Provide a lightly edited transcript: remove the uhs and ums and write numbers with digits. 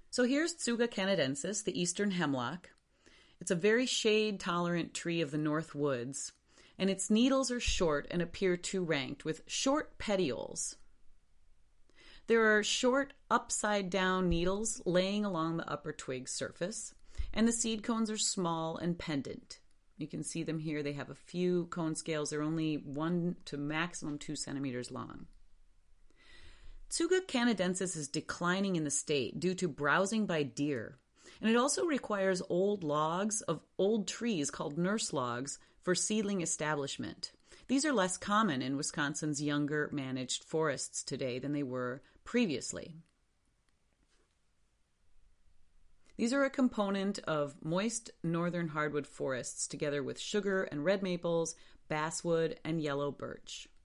So here's Tsuga canadensis, the eastern hemlock. It's a very shade-tolerant tree of the north woods, and its needles are short and appear two-ranked with short petioles. There are short upside-down needles laying along the upper twig surface, and the seed cones are small and pendant. You can see them here. They have a few cone scales. They're only 1 to maximum 2 centimeters long. Tsuga canadensis is declining in the state due to browsing by deer, and it also requires old logs of old trees called nurse logs for seedling establishment. These are less common in Wisconsin's younger managed forests today than they were previously. These are a component of moist northern hardwood forests together with sugar and red maples, basswood, and yellow birch.